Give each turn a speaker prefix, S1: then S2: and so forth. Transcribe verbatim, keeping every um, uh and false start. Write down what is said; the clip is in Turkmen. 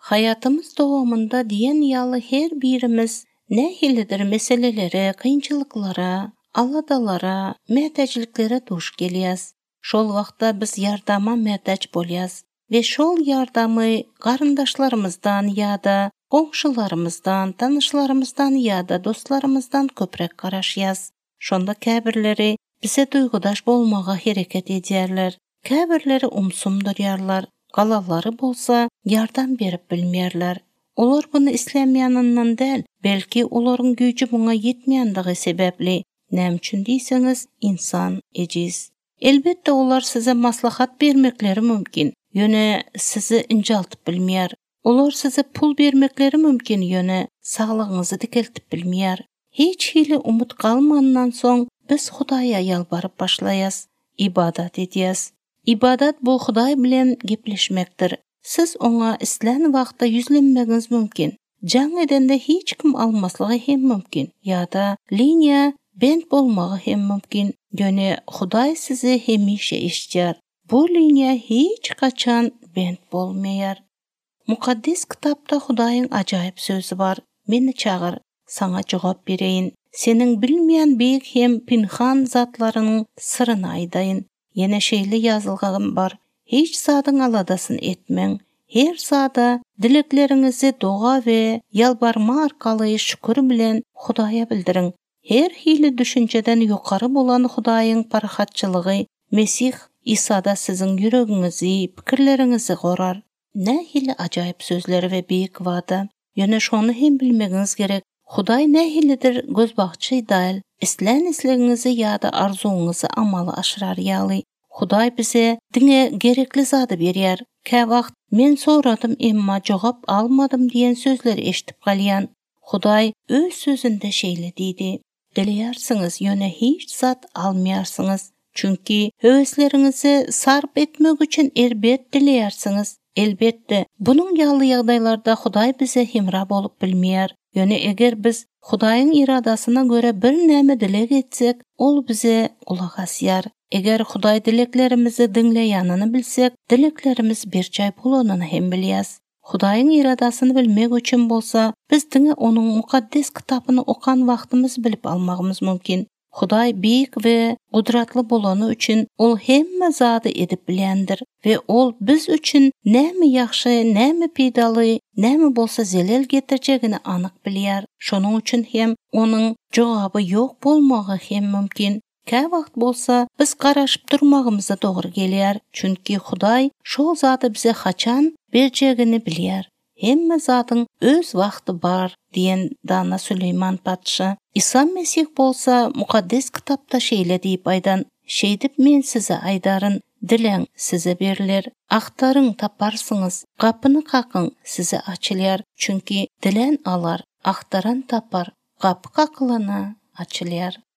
S1: Hayatımız davamında diyen yalı her birimiz nähilidir meseleleri, kıyınçılıklara, aladalara, mätäçliklere duş gelýäs. Şol wagtda biz yardama mätäç bolýas ve şol yardamı garyndaşlarymızdan ýa-da goňşularymızdan, tanışlarymızdan ýa-da dostlarymızdan köprek garaşýas. Şonda käbirleri bize duýgudaş bolmaga hereket edýärler. Käbirleri umsum durýarlar. Galalary bolsa yardam berip bilmeýärler. Olar bunu islämýändinden däl, belki olaryň güýji buňa ýetmeýändigi sebäpli. Näme üçin diýseňiz, insan ejiz. Elbetde olar size maslahat bermekleri mümkin. Ýöne sizi injaltyp bilmeýär. Olar size pul bermekleri mümkin. Ýöne saglygyňyzy dikeltip bilmeýär. Hiç hili umut kalmandan soň biz Hudaýa ýalbaryp başlaýas, ibadat edýäs. İbadat bu Hudaý bilen gepleşmekdir. Siz oňa islen wagtda ýüzlenmegiňiz mümkin. Jaň edende hiç kim almaslygy hem mümkin. Ýa-da liniýa bend bolmagy hem mümkin. Ýöne Hudaý sizi hemişe eşitýär. Bu liniýa hiç kaçan bend bolmaýar. Mukaddes kitapda Hudaýyň ajaýyp sözü bar. Meni çagyr, sana jogap bereýin. Seniň bilmeýän beýik hem pinhan zatlarynyň syryny aýdaýyn. Yine şeýle yazılgan bar. Hiç zadyň aladasyn etmeň. Her zada dilekleriňizi doga we ýalbarma arkaly şükür bilen Hudaýa bildiriň. Her hili düşünjeden ýokary bolan Hudaýyň parahatçylygy Mesih İsa'da siziň ýüregiňizi, pikirleriňizi gorar. Nähili ajaýyp sözleri we beýik wada. Ýöne şonu hem bilmegiňiz gerek. Hudaý nähilidir gözbagçy daýl. İslen islegiňizi ýa-da arzuňyzy amaly aşyrar ýaly. Hudaý bize diňe gerekli zady berýär. Kä wagt men soradym emma jogap almadym diýen sözleri eşitip galýan. Hudaý öz sözünde şeýle diýdi. Dileýärsiňiz ýöne hiç zat almaýarsyňyz. Çünki höwesleriňizi sarp etmek üçin elbet dileýärsiňiz. Elbetde bunyň ýaly ýagdaýlarda Hudaý bize hemra bolup bilmeýär. Ýöne eger biz Hudaýyň iradasyna göre bir näme dilek etsek, ol bize kulak asýar. Eger Hudaý dileklerimizi diňleýänyny bilsek, dileklerimiz berçäy bolanyny hem bilýäs. Hudaýyň iradasyny bilmek üçin bolsa, biz diňe onuň mukaddes kitabyny okan wagtymyz bilip almagymyz mümkin. Hudaý beýik we gudratly bolany üçin ol hemme zady edip bilýändir we ol biz üçin näme ýaxşy, näme peýdaly, näme bolsa zelel getirjegini anyk bilýär. Şonuň üçin hem onuň jogaby ýok bolmagy hem mümkin. Kä wagt bolsa biz garaşyp durmagymyza dogry gelýär. Çünki Hudaý şol zady bize haçan berjegini bilýär. Hemme zadyň öz wagty bar diýen Dana Süleyman patşa. İsa Mesih bolsa mukaddes kitapda şeýle diýip aýdan, şeýdip men size aýdaryn, dileň size beriler, aktaryň taparsyňyz, gapyny kakyň size açylýar. Çünki dilen alar, aktaran tapar, gapy kakylana açylýar.